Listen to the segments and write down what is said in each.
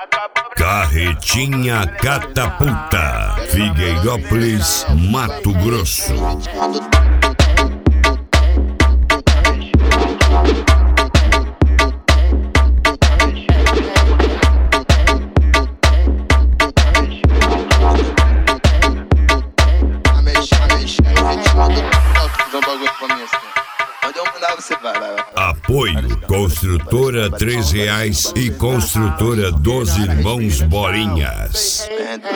Carretinha Catapulta, Figueirópolis, Mato Grosso. Apoio Construtora R$3 e Construtora dos Irmãos Bolinhas.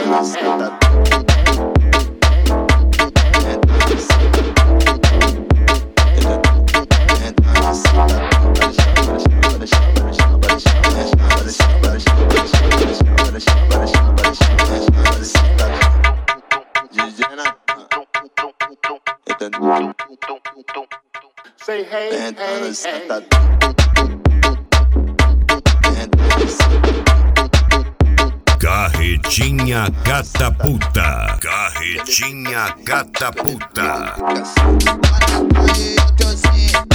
Say hey, hey, hey. Carretinha Catapulta. Carretinha Catapulta.